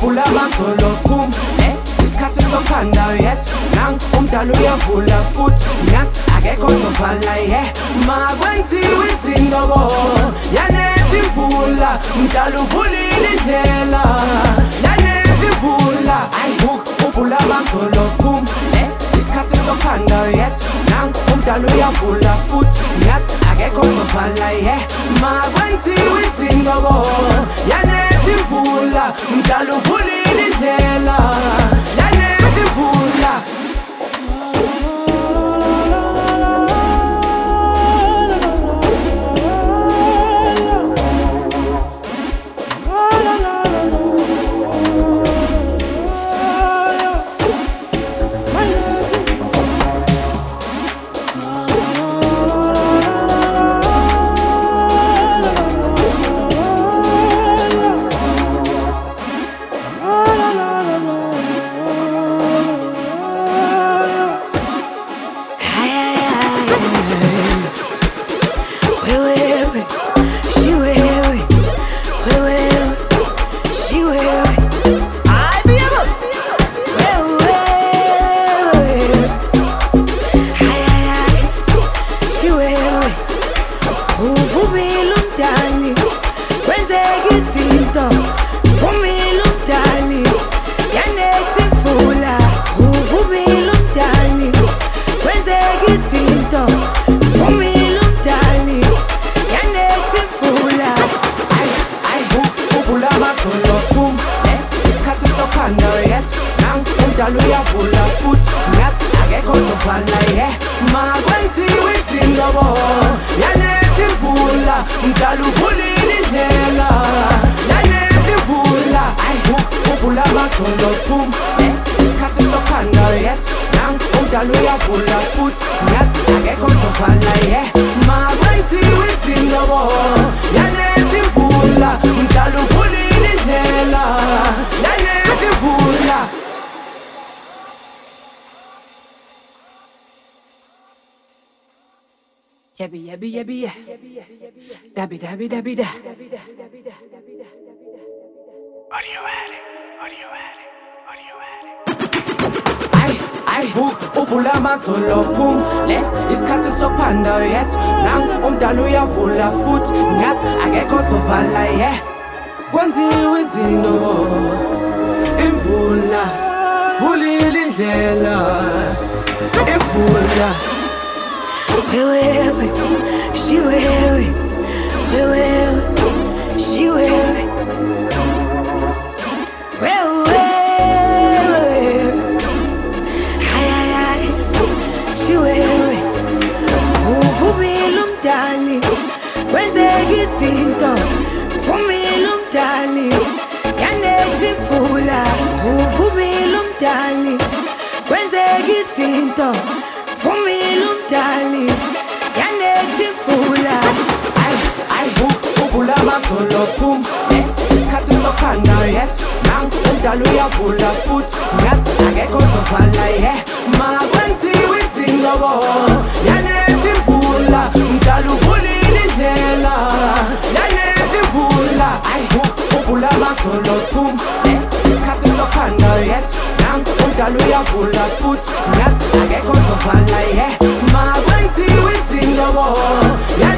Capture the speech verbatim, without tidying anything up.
upulama solo kum yes isikhathi sophanda yes nang umdala uyavula futhi yes akekho sovala yeah makwenziwe izinto bo yanethi imvula umdala uvulile indlela yanethi imvula ayibuk upulama solo kum yes isikhathi sophanda yes nang umdala uyavula futhi yes akekho sovala yeah makwenziwe izinto bo yanethi imvula umdala uvulile indlela yanethi imvula Yabby yabby yabby yeah. Dabby dabby dabby da. Audio addicts, audio addicts, audio addicts. Ay, ay, hook, upulama solo pum. Les, isikhathi sophanda yes. Nang umdala uyavula futhi yes akekho sovala yeah. Kwenziwe izinto imvula vulile indlela imvula. Wewe, she wewe, wewe, she wewe, wewe, ay ay ay, she wewe, uvumile umdali, kwenzeka izinto, uvumile umdali, yanethi imvula, uvumile umdali, kwenzeka izinto, uvumile umdali, yanethi imvula. Ay, ay, upulama solo pum yes isikhathi sophanda yes nang umdala uyavula futhi yes akekho sovala yeah makwenziwe izinto bo yanethi imvula umdala uvulile indlela yanethi imvula ay upulama solo pum yes isikhathi sophanda yes nang umdala uyavula futhi yes akekho sovala yeah makwenziwe izinto bo